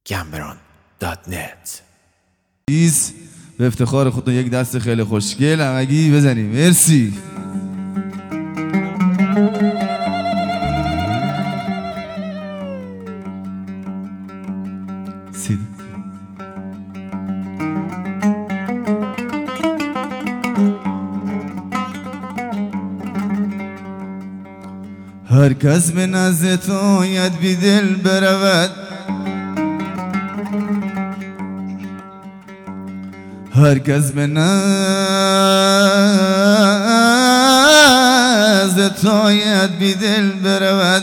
gambron.net. به افتخار خودتون یک دست خیلی خوشگل همگی بزنیم. مرسی. هر کس به نزد تو ید بی دل برود، هر کس به نزد تو ید بی دل برود،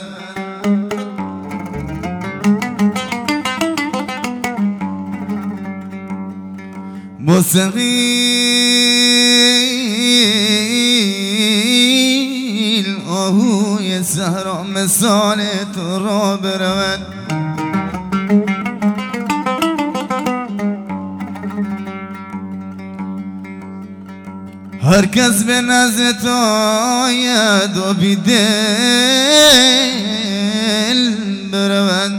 مستقیل آهوی صحرا مثال تو را برود، هر کس به نزد تو آید و بی دل برود،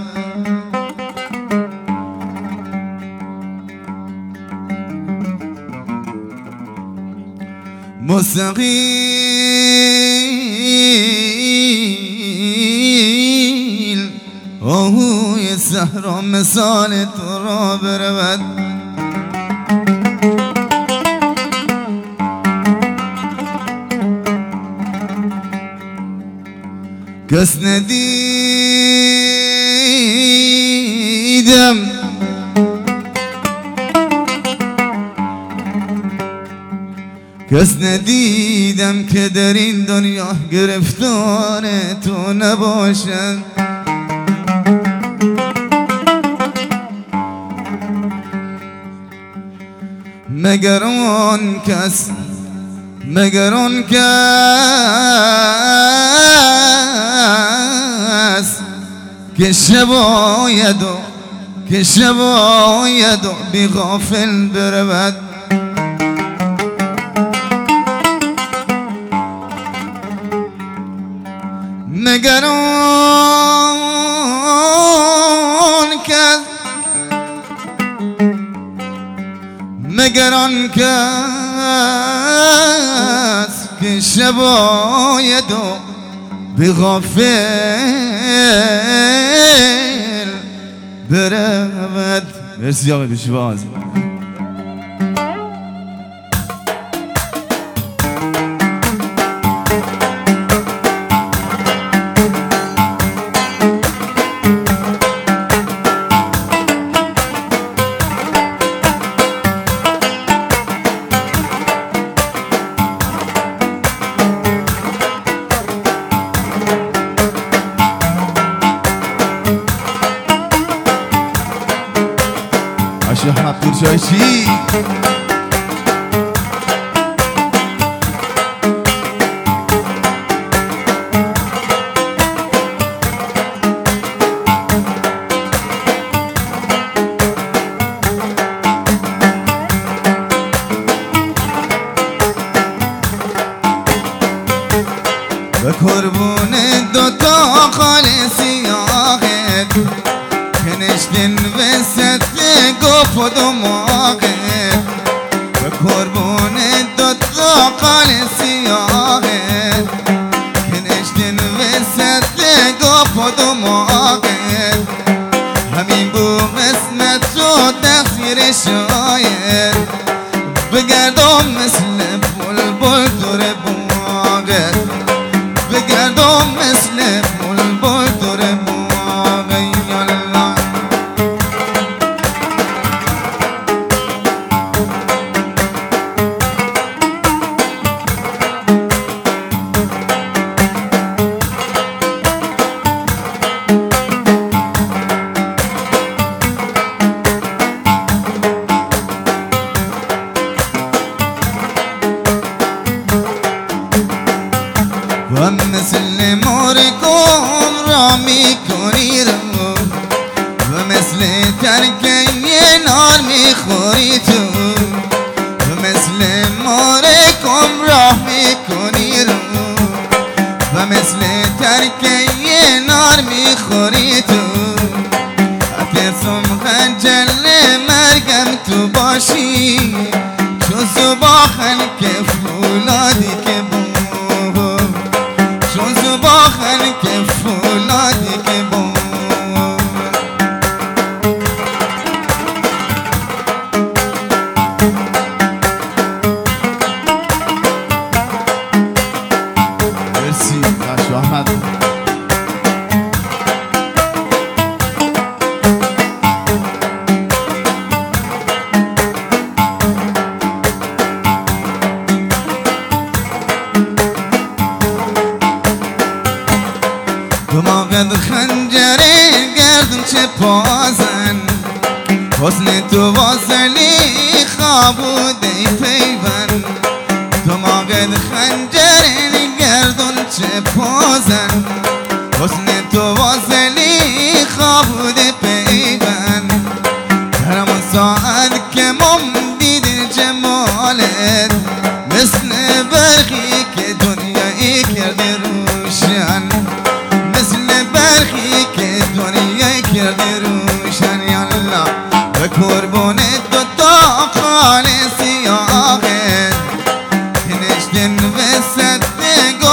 مستقیل آهوی صحرا مثال تو را برود، کس ندیدم کس ندیدم که در این دنیا گرفتار تو نباشد، مگر آن کس که شباید و بی غافل برود، مگر آن کس که شباید و بی غافل برود. مرسی آقای پیشواز. حق جایشی به قربون دوتا خالصی آخت که نشتن وسط گفت و دماغت، به قربون دوتا خالصی آخت که نشتن وسط گفت و دماغت، همین بو قسمت و تقصیر شاید بگردم مثل بلبل دور باغت، بگردم مثل بلبل دور باغت. و مثل مارکم را میکنی رو و مثل ترکه نار میخوری تو، و مثل مارکم را میکنی رو و مثل ترکه نار میخوری تو، اتسم خنجر مرگم تو باشی چون زباخن که فولادی که بود چون زباخن که فولادی که بود مرسی بخش احمد دماغت خنجره گردم چه پازن حسن تو واصلی خوابوده پیون دماغت خنجره گردم چه پازن حسن تو واصلی خوابوده پیون در همون ساعت که مم دید جمالت مثل برخی که دنیایی کرده روشن مثل برخی که دنیای کرده